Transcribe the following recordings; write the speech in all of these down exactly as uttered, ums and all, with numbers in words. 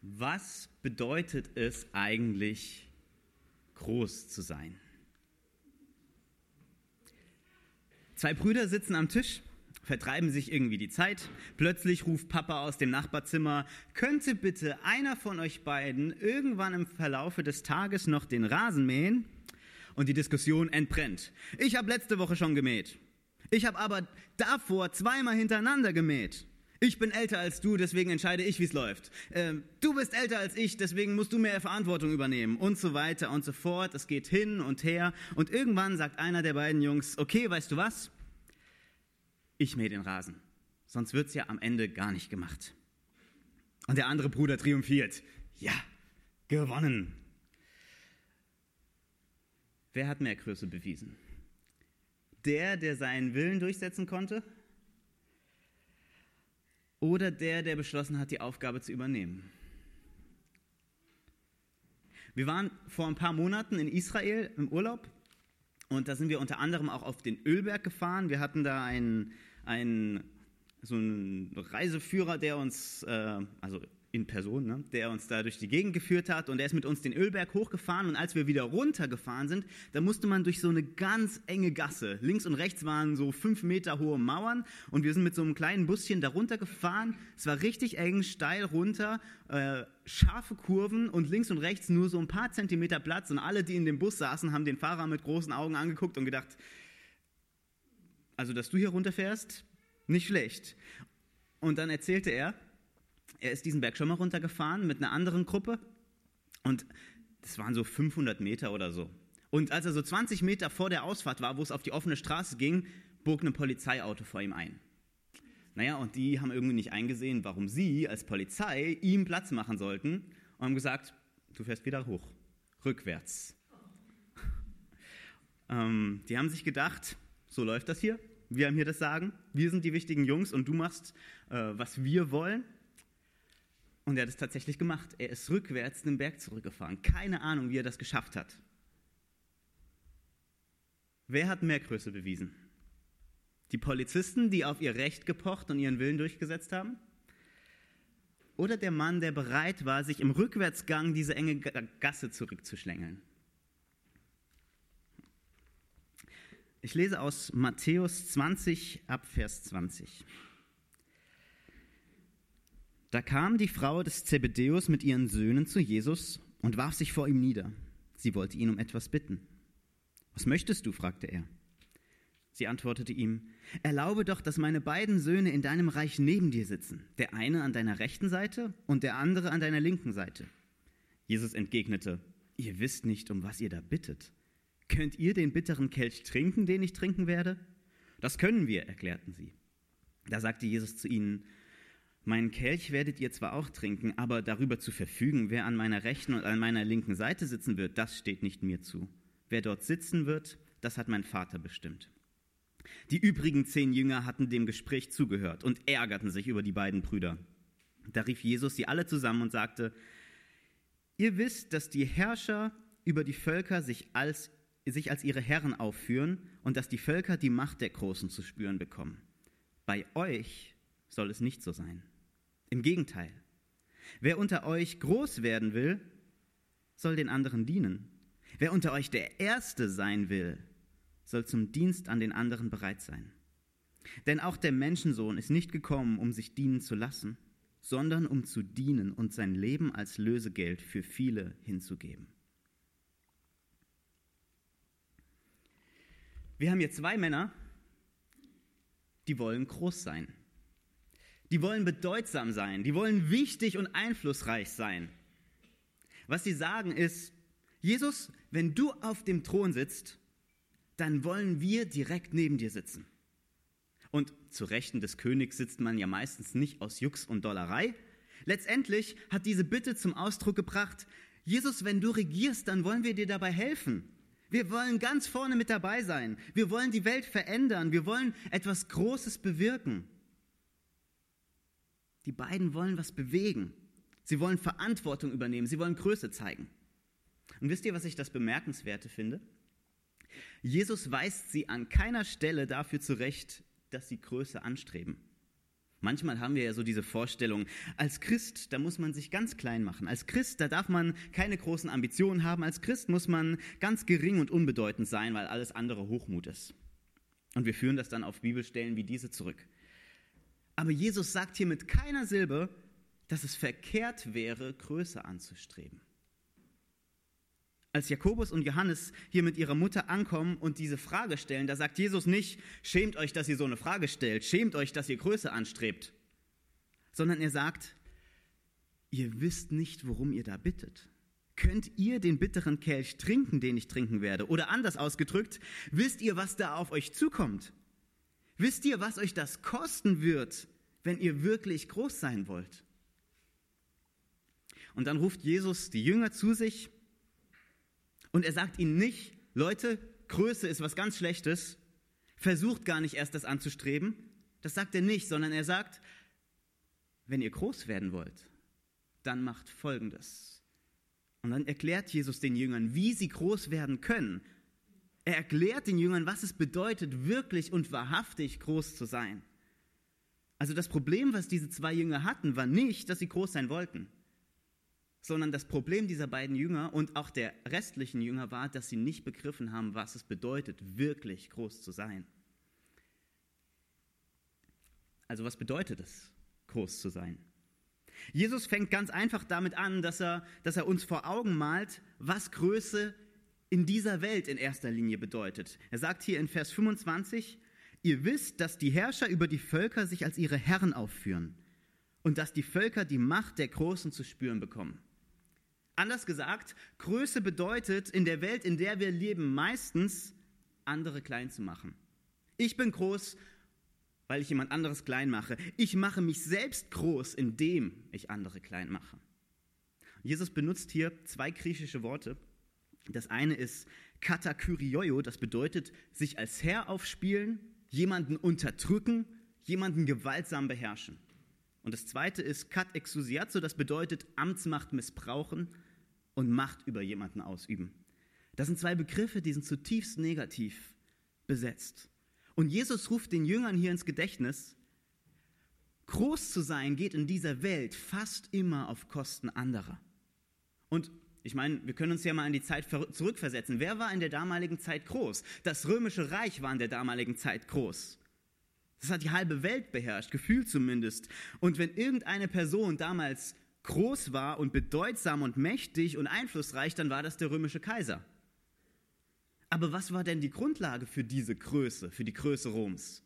Was bedeutet es eigentlich, groß zu sein? Zwei Brüder sitzen am Tisch, vertreiben sich irgendwie die Zeit. Plötzlich ruft Papa aus dem Nachbarzimmer: Könnte bitte einer von euch beiden irgendwann im Verlaufe des Tages noch den Rasen mähen? Und die Diskussion entbrennt. Ich habe letzte Woche schon gemäht. Ich habe aber davor zweimal hintereinander gemäht. Ich bin älter als du, deswegen entscheide ich, wie es läuft. Ähm, du bist älter als ich, deswegen musst du mehr Verantwortung übernehmen und so weiter und so fort. Es geht hin und her und irgendwann sagt einer der beiden Jungs: Okay, weißt du was? Ich mähe den Rasen, sonst wird's ja am Ende gar nicht gemacht. Und der andere Bruder triumphiert: Ja, gewonnen. Wer hat mehr Größe bewiesen? Der, der seinen Willen durchsetzen konnte? Oder der, der beschlossen hat, die Aufgabe zu übernehmen? Wir waren vor ein paar Monaten in Israel im Urlaub und da sind wir unter anderem auch auf den Ölberg gefahren. Wir hatten da einen, einen so einen Reiseführer, der uns, äh, also in Person, ne, der uns da durch die Gegend geführt hat und der ist mit uns den Ölberg hochgefahren und als wir wieder runtergefahren sind, da musste man durch so eine ganz enge Gasse. Links und rechts waren so fünf Meter hohe Mauern und wir sind mit so einem kleinen Buschen da runtergefahren. Es war richtig eng, steil runter, äh, scharfe Kurven und links und rechts nur so ein paar Zentimeter Platz und alle, die in dem Bus saßen, haben den Fahrer mit großen Augen angeguckt und gedacht: Also, dass du hier runterfährst, nicht schlecht. Und dann erzählte er, er ist diesen Berg schon mal runtergefahren mit einer anderen Gruppe und das waren so fünfhundert Meter oder so. Und als er so zwanzig Meter vor der Ausfahrt war, wo es auf die offene Straße ging, bog ein Polizeiauto vor ihm ein. Naja, und die haben irgendwie nicht eingesehen, warum sie als Polizei ihm Platz machen sollten und haben gesagt: Du fährst wieder hoch, rückwärts. ähm, die haben sich gedacht, so läuft das hier, wir haben hier das Sagen, wir sind die wichtigen Jungs und du machst, äh, was wir wollen. Und er hat es tatsächlich gemacht. Er ist rückwärts den Berg zurückgefahren. Keine Ahnung, wie er das geschafft hat. Wer hat mehr Größe bewiesen? Die Polizisten, die auf ihr Recht gepocht und ihren Willen durchgesetzt haben? Oder der Mann, der bereit war, sich im Rückwärtsgang diese enge Gasse zurückzuschlängeln? Ich lese aus Matthäus zwanzig, ab Vers zwanzig. Da kam die Frau des Zebedäus mit ihren Söhnen zu Jesus und warf sich vor ihm nieder. Sie wollte ihn um etwas bitten. Was möchtest du? Fragte er. Sie antwortete ihm: Erlaube doch, dass meine beiden Söhne in deinem Reich neben dir sitzen, der eine an deiner rechten Seite und der andere an deiner linken Seite. Jesus entgegnete: Ihr wisst nicht, um was ihr da bittet. Könnt ihr den bitteren Kelch trinken, den ich trinken werde? Das können wir, erklärten sie. Da sagte Jesus zu ihnen: Meinen Kelch werdet ihr zwar auch trinken, aber darüber zu verfügen, wer an meiner rechten und an meiner linken Seite sitzen wird, das steht nicht mir zu. Wer dort sitzen wird, das hat mein Vater bestimmt. Die übrigen zehn Jünger hatten dem Gespräch zugehört und ärgerten sich über die beiden Brüder. Da rief Jesus sie alle zusammen und sagte: Ihr wisst, dass die Herrscher über die Völker sich als, sich als ihre Herren aufführen und dass die Völker die Macht der Großen zu spüren bekommen. Bei euch soll es nicht so sein. Im Gegenteil, wer unter euch groß werden will, soll den anderen dienen. Wer unter euch der Erste sein will, soll zum Dienst an den anderen bereit sein. Denn auch der Menschensohn ist nicht gekommen, um sich dienen zu lassen, sondern um zu dienen und sein Leben als Lösegeld für viele hinzugeben. Wir haben hier zwei Männer, die wollen groß sein. Die wollen bedeutsam sein, die wollen wichtig und einflussreich sein. Was sie sagen ist: Jesus, wenn du auf dem Thron sitzt, dann wollen wir direkt neben dir sitzen. Und zu Rechten des Königs sitzt man ja meistens nicht aus Jux und Dollerei. Letztendlich hat diese Bitte zum Ausdruck gebracht: Jesus, wenn du regierst, dann wollen wir dir dabei helfen. Wir wollen ganz vorne mit dabei sein. Wir wollen die Welt verändern. Wir wollen etwas Großes bewirken. Die beiden wollen was bewegen. Sie wollen Verantwortung übernehmen. Sie wollen Größe zeigen. Und wisst ihr, was ich das Bemerkenswerte finde? Jesus weist sie an keiner Stelle dafür zurecht, dass sie Größe anstreben. Manchmal haben wir ja so diese Vorstellung, als Christ, da muss man sich ganz klein machen. Als Christ, da darf man keine großen Ambitionen haben. Als Christ muss man ganz gering und unbedeutend sein, weil alles andere Hochmut ist. Und wir führen das dann auf Bibelstellen wie diese zurück. Aber Jesus sagt hier mit keiner Silbe, dass es verkehrt wäre, Größe anzustreben. Als Jakobus und Johannes hier mit ihrer Mutter ankommen und diese Frage stellen, da sagt Jesus nicht, schämt euch, dass ihr so eine Frage stellt, schämt euch, dass ihr Größe anstrebt, sondern er sagt, ihr wisst nicht, worum ihr da bittet. Könnt ihr den bitteren Kelch trinken, den ich trinken werde? Oder anders ausgedrückt, wisst ihr, was da auf euch zukommt? Wisst ihr, was euch das kosten wird, wenn ihr wirklich groß sein wollt? Und dann ruft Jesus die Jünger zu sich und er sagt ihnen nicht, Leute, Größe ist was ganz Schlechtes, versucht gar nicht erst das anzustreben. Das sagt er nicht, sondern er sagt, wenn ihr groß werden wollt, dann macht Folgendes. Und dann erklärt Jesus den Jüngern, wie sie groß werden können. Er erklärt den Jüngern, was es bedeutet, wirklich und wahrhaftig groß zu sein. Also das Problem, was diese zwei Jünger hatten, war nicht, dass sie groß sein wollten, sondern das Problem dieser beiden Jünger und auch der restlichen Jünger war, dass sie nicht begriffen haben, was es bedeutet, wirklich groß zu sein. Also was bedeutet es, groß zu sein? Jesus fängt ganz einfach damit an, dass er, dass er uns vor Augen malt, was Größe in dieser Welt in erster Linie bedeutet. Er sagt hier in Vers fünfundzwanzig, ihr wisst, dass die Herrscher über die Völker sich als ihre Herren aufführen und dass die Völker die Macht der Großen zu spüren bekommen. Anders gesagt, Größe bedeutet in der Welt, in der wir leben, meistens andere klein zu machen. Ich bin groß, weil ich jemand anderes klein mache. Ich mache mich selbst groß, indem ich andere klein mache. Jesus benutzt hier zwei griechische Worte. Das eine ist katakyrioio, das bedeutet sich als Herr aufspielen, jemanden unterdrücken, jemanden gewaltsam beherrschen. Und das zweite ist katexousiazo, das bedeutet Amtsmacht missbrauchen und Macht über jemanden ausüben. Das sind zwei Begriffe, die sind zutiefst negativ besetzt. Und Jesus ruft den Jüngern hier ins Gedächtnis, groß zu sein geht in dieser Welt fast immer auf Kosten anderer. Und ich meine, wir können uns ja mal in die Zeit zurückversetzen. Wer war in der damaligen Zeit groß? Das Römische Reich war in der damaligen Zeit groß. Das hat die halbe Welt beherrscht, gefühlt zumindest. Und wenn irgendeine Person damals groß war und bedeutsam und mächtig und einflussreich, dann war das der römische Kaiser. Aber was war denn die Grundlage für diese Größe, für die Größe Roms?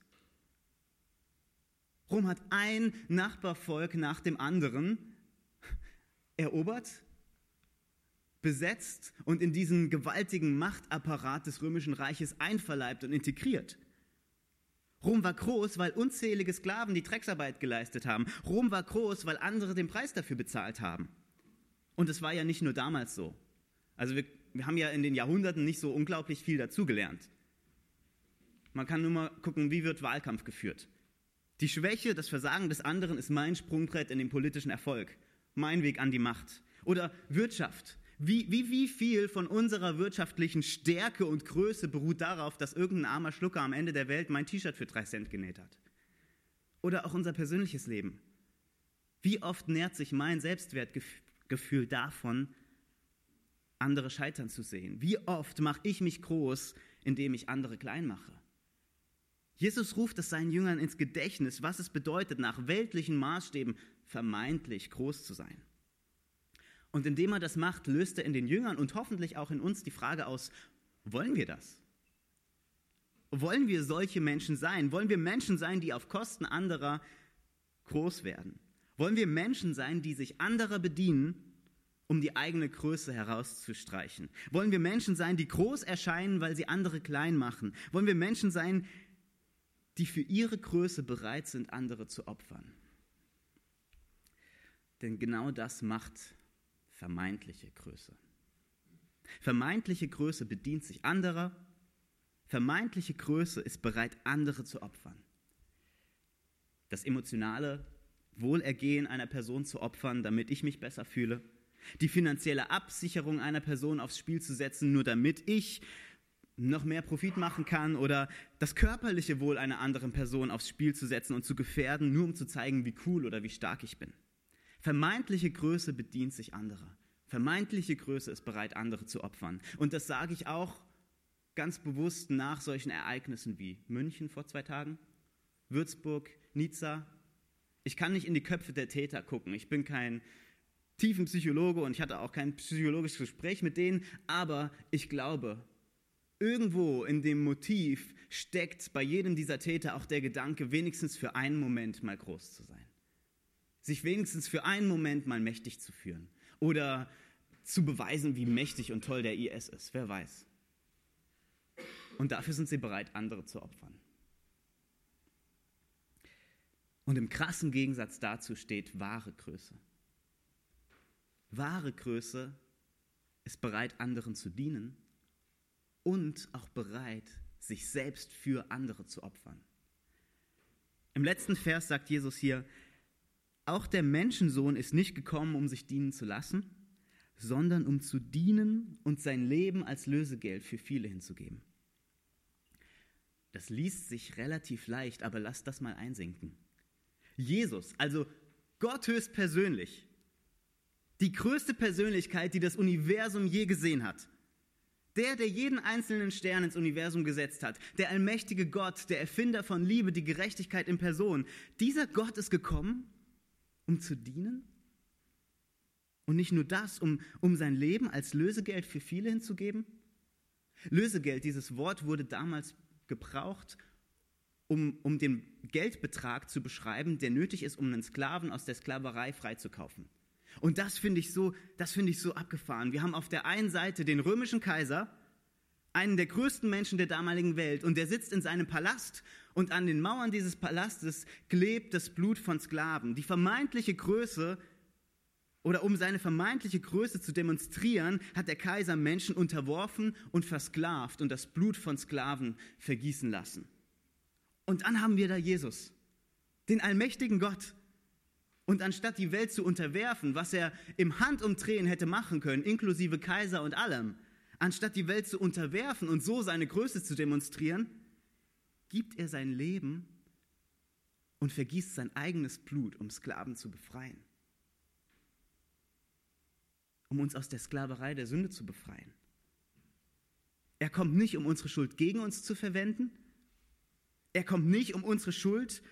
Rom hat ein Nachbarvolk nach dem anderen erobert, besetzt und in diesen gewaltigen Machtapparat des römischen Reiches einverleibt und integriert. Rom war groß, weil unzählige Sklaven die Drecksarbeit geleistet haben. Rom war groß, weil andere den Preis dafür bezahlt haben. Und es war ja nicht nur damals so. Also wir, wir haben ja in den Jahrhunderten nicht so unglaublich viel dazugelernt. Man kann nur mal gucken, wie wird Wahlkampf geführt. Die Schwäche, das Versagen des anderen ist mein Sprungbrett in den politischen Erfolg. Mein Weg an die Macht. Oder Wirtschaft. Wie, wie, wie viel von unserer wirtschaftlichen Stärke und Größe beruht darauf, dass irgendein armer Schlucker am Ende der Welt mein T-Shirt für drei Cent genäht hat? Oder auch unser persönliches Leben. Wie oft nährt sich mein Selbstwertgefühl davon, andere scheitern zu sehen? Wie oft mache ich mich groß, indem ich andere klein mache? Jesus ruft es seinen Jüngern ins Gedächtnis, was es bedeutet, nach weltlichen Maßstäben vermeintlich groß zu sein. Und indem er das macht, löst er in den Jüngern und hoffentlich auch in uns die Frage aus, wollen wir das? Wollen wir solche Menschen sein? Wollen wir Menschen sein, die auf Kosten anderer groß werden? Wollen wir Menschen sein, die sich anderer bedienen, um die eigene Größe herauszustreichen? Wollen wir Menschen sein, die groß erscheinen, weil sie andere klein machen? Wollen wir Menschen sein, die für ihre Größe bereit sind, andere zu opfern? Denn genau das macht vermeintliche Größe. Vermeintliche Größe bedient sich anderer. Vermeintliche Größe ist bereit, andere zu opfern. Das emotionale Wohlergehen einer Person zu opfern, damit ich mich besser fühle. Die finanzielle Absicherung einer Person aufs Spiel zu setzen, nur damit ich noch mehr Profit machen kann oder das körperliche Wohl einer anderen Person aufs Spiel zu setzen und zu gefährden, nur um zu zeigen, wie cool oder wie stark ich bin. Vermeintliche Größe bedient sich anderer. Vermeintliche Größe ist bereit, andere zu opfern. Und das sage ich auch ganz bewusst nach solchen Ereignissen wie München vor zwei Tagen, Würzburg, Nizza. Ich kann nicht in die Köpfe der Täter gucken. Ich bin kein Tiefenpsychologe und ich hatte auch kein psychologisches Gespräch mit denen, aber ich glaube, irgendwo in dem Motiv steckt bei jedem dieser Täter auch der Gedanke, wenigstens für einen Moment mal groß zu sein. Sich wenigstens für einen Moment mal mächtig zu führen oder zu beweisen, wie mächtig und toll der I S ist, wer weiß. Und dafür sind sie bereit, andere zu opfern. Und im krassen Gegensatz dazu steht wahre Größe. Wahre Größe ist bereit, anderen zu dienen und auch bereit, sich selbst für andere zu opfern. Im letzten Vers sagt Jesus hier, auch der Menschensohn ist nicht gekommen, um sich dienen zu lassen, sondern um zu dienen und sein Leben als Lösegeld für viele hinzugeben. Das liest sich relativ leicht, aber lasst das mal einsinken. Jesus, also Gott höchstpersönlich, die größte Persönlichkeit, die das Universum je gesehen hat, der, der jeden einzelnen Stern ins Universum gesetzt hat, der allmächtige Gott, der Erfinder von Liebe, die Gerechtigkeit in Person, dieser Gott ist gekommen, um zu dienen? Und nicht nur das, um, um sein Leben als Lösegeld für viele hinzugeben? Lösegeld, dieses Wort wurde damals gebraucht, um, um den Geldbetrag zu beschreiben, der nötig ist, um einen Sklaven aus der Sklaverei freizukaufen. Und das finde ich so, das finde ich so abgefahren. Wir haben auf der einen Seite den römischen Kaiser, einen der größten Menschen der damaligen Welt, und der sitzt in seinem Palast und an den Mauern dieses Palastes klebt das Blut von Sklaven. Die vermeintliche Größe, oder um seine vermeintliche Größe zu demonstrieren, hat der Kaiser Menschen unterworfen und versklavt und das Blut von Sklaven vergießen lassen. Und dann haben wir da Jesus, den allmächtigen Gott. Und anstatt die Welt zu unterwerfen, was er im Handumdrehen hätte machen können, inklusive Kaiser und allem, anstatt die Welt zu unterwerfen und so seine Größe zu demonstrieren, gibt er sein Leben und vergießt sein eigenes Blut, um Sklaven zu befreien. Um uns aus der Sklaverei der Sünde zu befreien. Er kommt nicht, um unsere Schuld gegen uns zu verwenden. Er kommt nicht, um unsere Schuld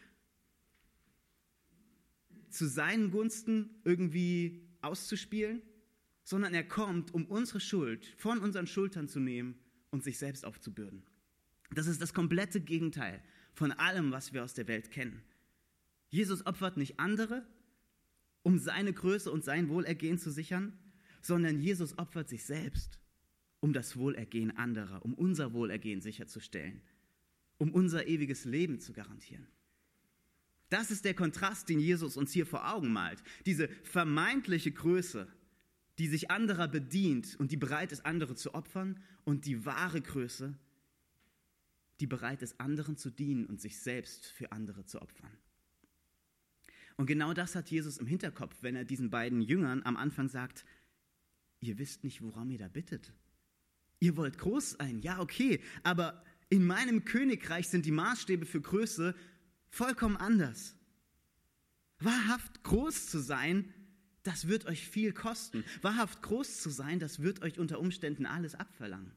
zu seinen Gunsten irgendwie auszuspielen, sondern er kommt, um unsere Schuld von unseren Schultern zu nehmen und sich selbst aufzubürden. Das ist das komplette Gegenteil von allem, was wir aus der Welt kennen. Jesus opfert nicht andere, um seine Größe und sein Wohlergehen zu sichern, sondern Jesus opfert sich selbst, um das Wohlergehen anderer, um unser Wohlergehen sicherzustellen, um unser ewiges Leben zu garantieren. Das ist der Kontrast, den Jesus uns hier vor Augen malt. Diese vermeintliche Größe, die sich anderer bedient und die bereit ist, andere zu opfern, und die wahre Größe, die bereit ist, anderen zu dienen und sich selbst für andere zu opfern. Und genau das hat Jesus im Hinterkopf, wenn er diesen beiden Jüngern am Anfang sagt, ihr wisst nicht, worum ihr da bittet. Ihr wollt groß sein, ja okay, aber in meinem Königreich sind die Maßstäbe für Größe vollkommen anders. Wahrhaft groß zu sein, das wird euch viel kosten. Wahrhaft groß zu sein, das wird euch unter Umständen alles abverlangen.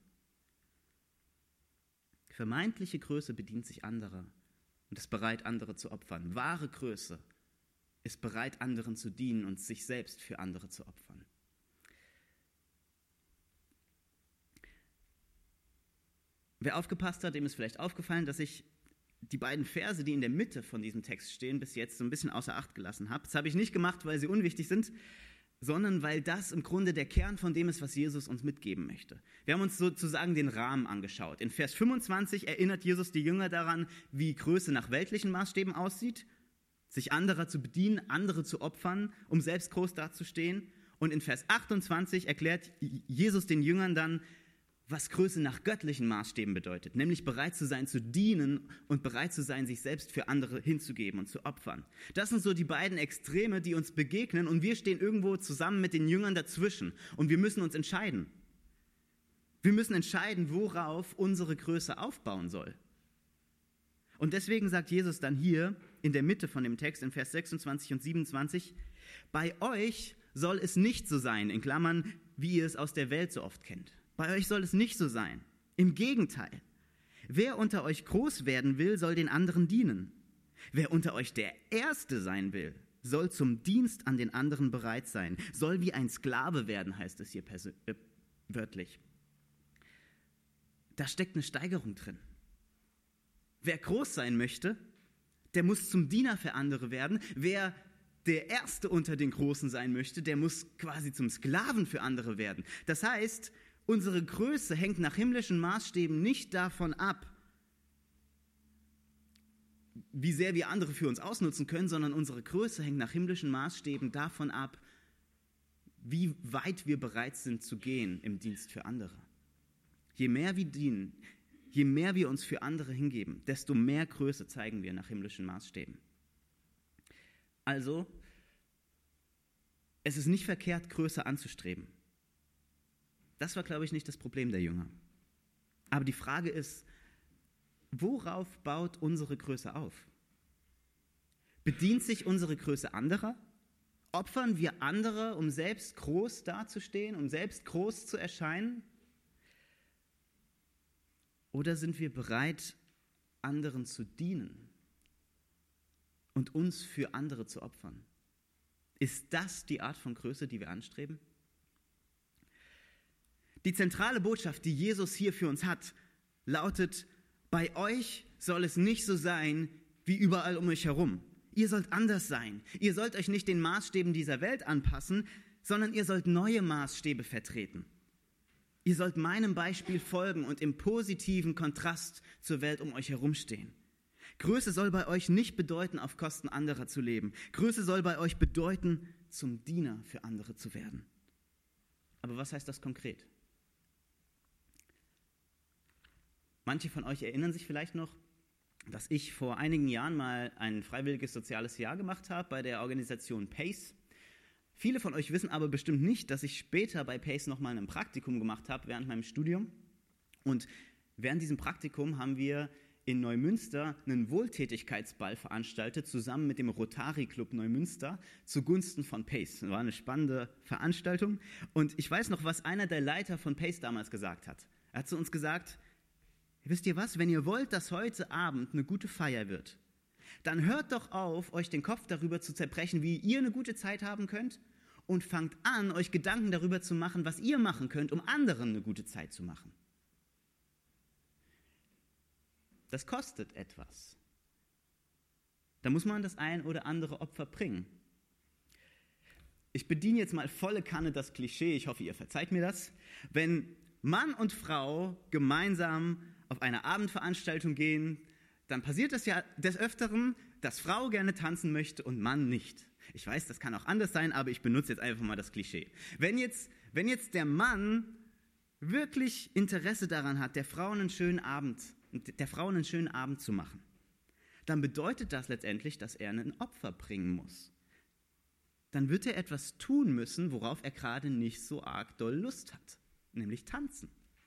Vermeintliche Größe bedient sich anderer und ist bereit, andere zu opfern. Wahre Größe ist bereit, anderen zu dienen und sich selbst für andere zu opfern. Wer aufgepasst hat, dem ist vielleicht aufgefallen, dass ich die beiden Verse, die in der Mitte von diesem Text stehen, bis jetzt so ein bisschen außer Acht gelassen habe. Das habe ich nicht gemacht, weil sie unwichtig sind, sondern weil das im Grunde der Kern von dem ist, was Jesus uns mitgeben möchte. Wir haben uns sozusagen den Rahmen angeschaut. In Vers fünfundzwanzig erinnert Jesus die Jünger daran, wie Größe nach weltlichen Maßstäben aussieht, sich anderer zu bedienen, andere zu opfern, um selbst groß dazustehen. Und in Vers achtundzwanzig erklärt Jesus den Jüngern dann, was Größe nach göttlichen Maßstäben bedeutet, nämlich bereit zu sein, zu dienen und bereit zu sein, sich selbst für andere hinzugeben und zu opfern. Das sind so die beiden Extreme, die uns begegnen, und wir stehen irgendwo zusammen mit den Jüngern dazwischen und wir müssen uns entscheiden. Wir müssen entscheiden, worauf unsere Größe aufbauen soll. Und deswegen sagt Jesus dann hier in der Mitte von dem Text, in Vers sechsundzwanzig und siebenundzwanzig, bei euch soll es nicht so sein, in Klammern, wie ihr es aus der Welt so oft kennt. Bei euch soll es nicht so sein. Im Gegenteil. Wer unter euch groß werden will, soll den anderen dienen. Wer unter euch der Erste sein will, soll zum Dienst an den anderen bereit sein. Soll wie ein Sklave werden, heißt es hier persö- äh, wörtlich. Da steckt eine Steigerung drin. Wer groß sein möchte, der muss zum Diener für andere werden. Wer der Erste unter den Großen sein möchte, der muss quasi zum Sklaven für andere werden. Das heißt, unsere Größe hängt nach himmlischen Maßstäben nicht davon ab, wie sehr wir andere für uns ausnutzen können, sondern unsere Größe hängt nach himmlischen Maßstäben davon ab, wie weit wir bereit sind zu gehen im Dienst für andere. Je mehr wir dienen, je mehr wir uns für andere hingeben, desto mehr Größe zeigen wir nach himmlischen Maßstäben. Also, es ist nicht verkehrt, Größe anzustreben. Das war, glaube ich, nicht das Problem der Jünger. Aber die Frage ist, worauf baut unsere Größe auf? Bedient sich unsere Größe anderer? Opfern wir andere, um selbst groß dazustehen, um selbst groß zu erscheinen? Oder sind wir bereit, anderen zu dienen und uns für andere zu opfern? Ist das die Art von Größe, die wir anstreben? Die zentrale Botschaft, die Jesus hier für uns hat, lautet: Bei euch soll es nicht so sein wie überall um euch herum. Ihr sollt anders sein. Ihr sollt euch nicht den Maßstäben dieser Welt anpassen, sondern ihr sollt neue Maßstäbe vertreten. Ihr sollt meinem Beispiel folgen und im positiven Kontrast zur Welt um euch herum stehen. Größe soll bei euch nicht bedeuten, auf Kosten anderer zu leben. Größe soll bei euch bedeuten, zum Diener für andere zu werden. Aber was heißt das konkret? Manche von euch erinnern sich vielleicht noch, dass ich vor einigen Jahren mal ein freiwilliges soziales Jahr gemacht habe bei der Organisation PACE. Viele von euch wissen aber bestimmt nicht, dass ich später bei PACE nochmal ein Praktikum gemacht habe während meinem Studium. Und während diesem Praktikum haben wir in Neumünster einen Wohltätigkeitsball veranstaltet, zusammen mit dem Rotary Club Neumünster, zugunsten von PACE. Das war eine spannende Veranstaltung. Und ich weiß noch, was einer der Leiter von PACE damals gesagt hat. Er hat zu uns gesagt: Wisst ihr was, wenn ihr wollt, dass heute Abend eine gute Feier wird, dann hört doch auf, euch den Kopf darüber zu zerbrechen, wie ihr eine gute Zeit haben könnt, und fangt an, euch Gedanken darüber zu machen, was ihr machen könnt, um anderen eine gute Zeit zu machen. Das kostet etwas. Da muss man das ein oder andere Opfer bringen. Ich bediene jetzt mal volle Kanne das Klischee, ich hoffe, ihr verzeiht mir das. Wenn Mann und Frau gemeinsam auf eine Abendveranstaltung gehen, dann passiert es ja des Öfteren, dass Frau gerne tanzen möchte und Mann nicht. Ich weiß, das kann auch anders sein, aber ich benutze jetzt einfach mal das Klischee. Wenn jetzt, wenn jetzt der Mann wirklich Interesse daran hat, der Frau einen schönen Abend, der Frau einen schönen Abend zu machen, dann bedeutet das letztendlich, dass er ein Opfer bringen muss. Dann wird er etwas tun müssen, worauf er gerade nicht so arg doll Lust hat, nämlich tanzen.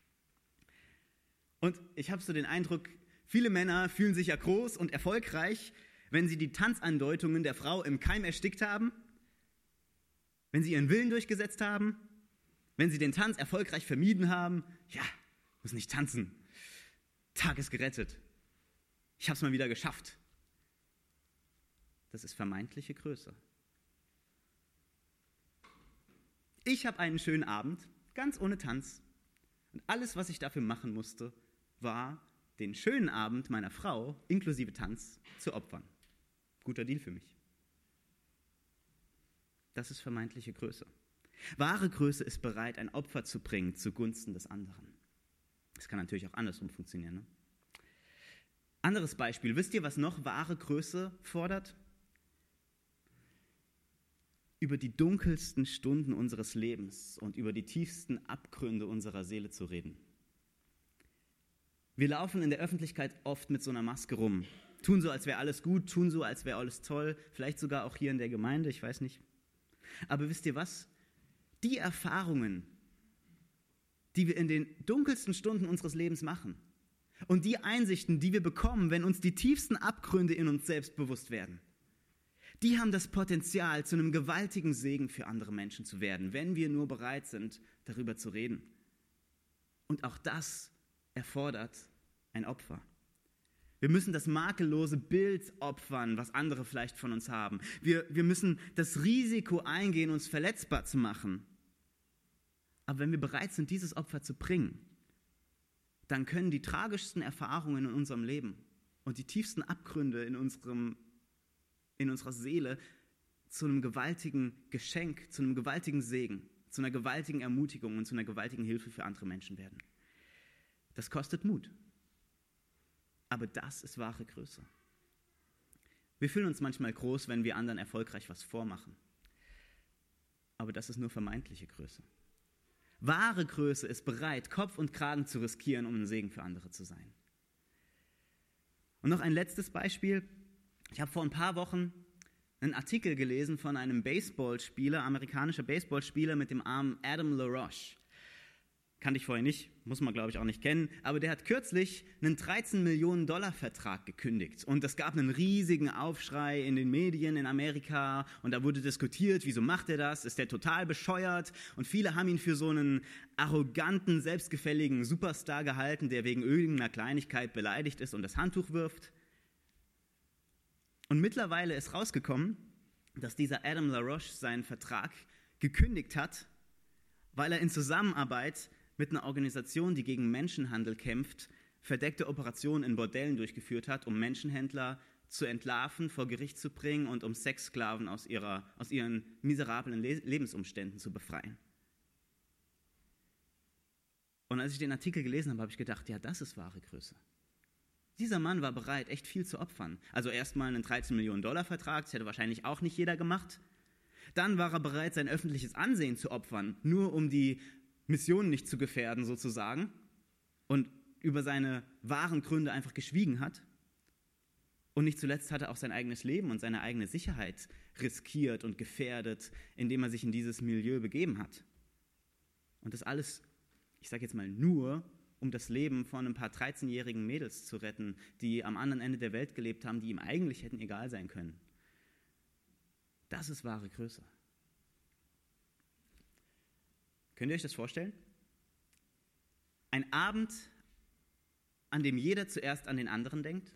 Und ich habe so den Eindruck, viele Männer fühlen sich ja groß und erfolgreich, wenn sie die Tanzandeutungen der Frau im Keim erstickt haben, wenn sie ihren Willen durchgesetzt haben, wenn sie den Tanz erfolgreich vermieden haben. Ja, muss nicht tanzen. Tag ist gerettet. Ich habe es mal wieder geschafft. Das ist vermeintliche Größe. Ich habe einen schönen Abend, ganz ohne Tanz. Und alles, was ich dafür machen musste, war, den schönen Abend meiner Frau, inklusive Tanz, zu opfern. Guter Deal für mich. Das ist vermeintliche Größe. Wahre Größe ist bereit, ein Opfer zu bringen zugunsten des anderen. Das kann natürlich auch andersrum funktionieren. Ne? Anderes Beispiel. Wisst ihr, was noch wahre Größe fordert? Über die dunkelsten Stunden unseres Lebens und über die tiefsten Abgründe unserer Seele zu reden. Wir laufen in der Öffentlichkeit oft mit so einer Maske rum, tun so, als wäre alles gut, tun so, als wäre alles toll, vielleicht sogar auch hier in der Gemeinde, ich weiß nicht. Aber wisst ihr was? Die Erfahrungen, die wir in den dunkelsten Stunden unseres Lebens machen und die Einsichten, die wir bekommen, wenn uns die tiefsten Abgründe in uns selbst bewusst werden, die haben das Potenzial, zu einem gewaltigen Segen für andere Menschen zu werden, wenn wir nur bereit sind, darüber zu reden. Und auch das erfordert ein Opfer. Wir müssen das makellose Bild opfern, was andere vielleicht von uns haben. Wir, wir müssen das Risiko eingehen, uns verletzbar zu machen. Aber wenn wir bereit sind, dieses Opfer zu bringen, dann können die tragischsten Erfahrungen in unserem Leben und die tiefsten Abgründe in, unserem, in unserer Seele zu einem gewaltigen Geschenk, zu einem gewaltigen Segen, zu einer gewaltigen Ermutigung und zu einer gewaltigen Hilfe für andere Menschen werden. Das kostet Mut. Aber das ist wahre Größe. Wir fühlen uns manchmal groß, wenn wir anderen erfolgreich was vormachen. Aber das ist nur vermeintliche Größe. Wahre Größe ist bereit, Kopf und Kragen zu riskieren, um ein Segen für andere zu sein. Und noch ein letztes Beispiel. Ich habe vor ein paar Wochen einen Artikel gelesen von einem Baseballspieler, amerikanischer Baseballspieler mit dem Namen Adam LaRoche. Kannte ich vorher nicht, muss man glaube ich auch nicht kennen, aber der hat kürzlich einen dreizehn Millionen Dollar Vertrag gekündigt und es gab einen riesigen Aufschrei in den Medien in Amerika und da wurde diskutiert, wieso macht er das, ist der total bescheuert und viele haben ihn für so einen arroganten, selbstgefälligen Superstar gehalten, der wegen irgendeiner Kleinigkeit beleidigt ist und das Handtuch wirft. Und mittlerweile ist rausgekommen, dass dieser Adam LaRoche seinen Vertrag gekündigt hat, weil er in Zusammenarbeit mit einer Organisation, die gegen Menschenhandel kämpft, verdeckte Operationen in Bordellen durchgeführt hat, um Menschenhändler zu entlarven, vor Gericht zu bringen und um Sexsklaven aus, ihrer, aus ihren miserablen Le- Lebensumständen zu befreien. Und als ich den Artikel gelesen habe, habe ich gedacht, ja, das ist wahre Größe. Dieser Mann war bereit, echt viel zu opfern. Also erstmal einen dreizehn Millionen Dollar Vertrag, das hätte wahrscheinlich auch nicht jeder gemacht. Dann war er bereit, sein öffentliches Ansehen zu opfern, nur um die Mission nicht zu gefährden sozusagen und über seine wahren Gründe einfach geschwiegen hat. Und nicht zuletzt hat er auch sein eigenes Leben und seine eigene Sicherheit riskiert und gefährdet, indem er sich in dieses Milieu begeben hat. Und das alles, ich sage jetzt mal nur, um das Leben von ein paar dreizehnjährigen Mädels zu retten, die am anderen Ende der Welt gelebt haben, die ihm eigentlich hätten egal sein können. Das ist wahre Größe. Könnt ihr euch das vorstellen? Ein Abend, an dem jeder zuerst an den anderen denkt?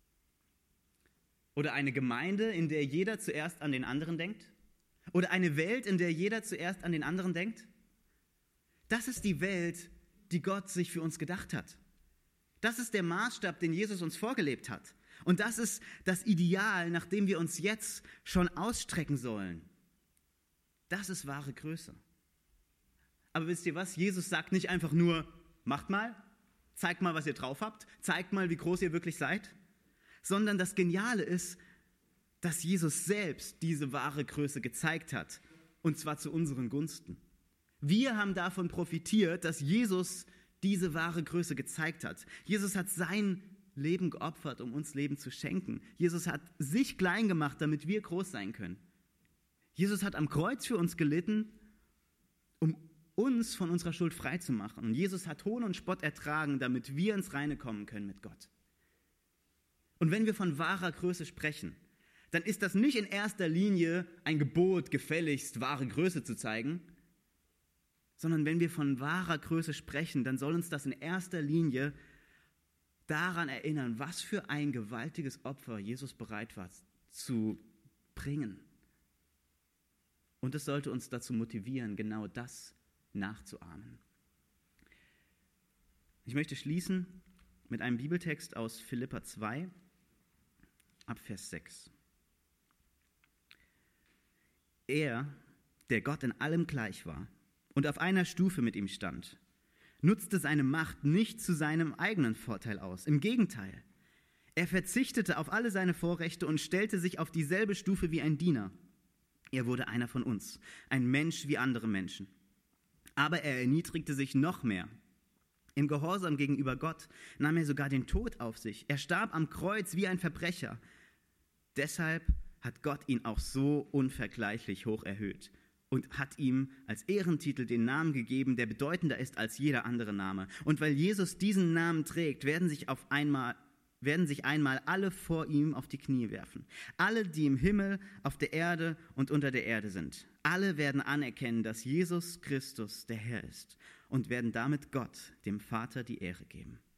Oder eine Gemeinde, in der jeder zuerst an den anderen denkt? Oder eine Welt, in der jeder zuerst an den anderen denkt? Das ist die Welt, die Gott sich für uns gedacht hat. Das ist der Maßstab, den Jesus uns vorgelebt hat. Und das ist das Ideal, nach dem wir uns jetzt schon ausstrecken sollen. Das ist wahre Größe. Aber wisst ihr was? Jesus sagt nicht einfach nur, macht mal, zeigt mal, was ihr drauf habt, zeigt mal, wie groß ihr wirklich seid, sondern das Geniale ist, dass Jesus selbst diese wahre Größe gezeigt hat, und zwar zu unseren Gunsten. Wir haben davon profitiert, dass Jesus diese wahre Größe gezeigt hat. Jesus hat sein Leben geopfert, um uns Leben zu schenken. Jesus hat sich klein gemacht, damit wir groß sein können. Jesus hat am Kreuz für uns gelitten, um uns von unserer Schuld frei zu machen. Und Jesus hat Hohn und Spott ertragen, damit wir ins Reine kommen können mit Gott. Und wenn wir von wahrer Größe sprechen, dann ist das nicht in erster Linie ein Gebot, gefälligst wahre Größe zu zeigen, sondern wenn wir von wahrer Größe sprechen, dann soll uns das in erster Linie daran erinnern, was für ein gewaltiges Opfer Jesus bereit war zu bringen. Und es sollte uns dazu motivieren, genau das nachzuahmen. Ich möchte schließen mit einem Bibeltext aus Philipper zwei, ab Vers sechs. Er, der Gott in allem gleich war und auf einer Stufe mit ihm stand, nutzte seine Macht nicht zu seinem eigenen Vorteil aus. Im Gegenteil, er verzichtete auf alle seine Vorrechte und stellte sich auf dieselbe Stufe wie ein Diener. Er wurde einer von uns, ein Mensch wie andere Menschen. Aber er erniedrigte sich noch mehr. Im Gehorsam gegenüber Gott nahm er sogar den Tod auf sich. Er starb am Kreuz wie ein Verbrecher. Deshalb hat Gott ihn auch so unvergleichlich hoch erhöht und hat ihm als Ehrentitel den Namen gegeben, der bedeutender ist als jeder andere Name. Und weil Jesus diesen Namen trägt, werden sich auf einmal werden sich einmal alle vor ihm auf die Knie werfen. Alle, die im Himmel, auf der Erde und unter der Erde sind. Alle werden anerkennen, dass Jesus Christus der Herr ist und werden damit Gott, dem Vater, die Ehre geben.